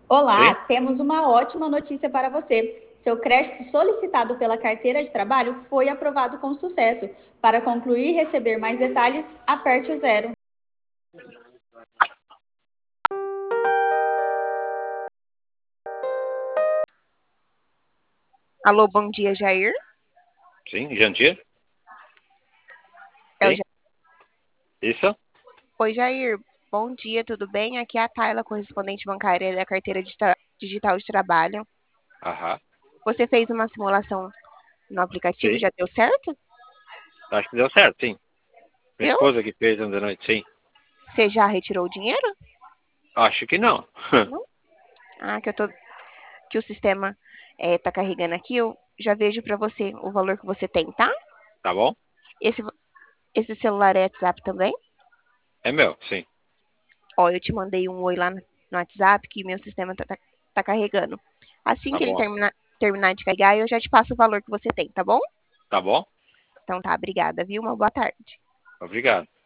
Olá, Sim? temos uma ótima notícia para você. Seu crédito solicitado pela carteira de trabalho foi aprovado com sucesso. Para concluir e receber mais detalhes, aperte o zero. Alô, bom dia, Jair. Sim, Jandir? É o Sim? Ja- Isso? Oi, Jair. Bom dia, tudo bem? Aqui é a Tayla, correspondente bancária da carteira digital de trabalho. Aham. Você fez uma simulação no aplicativo, Sim. já deu certo? Acho que deu certo, sim. Minha Deu? esposa que fez ontem à noite, sim. Você já retirou o dinheiro? Acho que não. Não? Ah, que o sistema tá carregando aqui, eu já vejo para você o valor que você tem, tá? Tá bom? Esse, esse celular é WhatsApp também? É meu, sim. Ó, eu te mandei um oi lá no WhatsApp que meu sistema tá carregando. Assim Tá que ele bom. terminar de carregar, eu já te passo o valor que você tem, tá bom? Tá bom? Então tá, obrigada, viu? Uma boa tarde. Obrigado.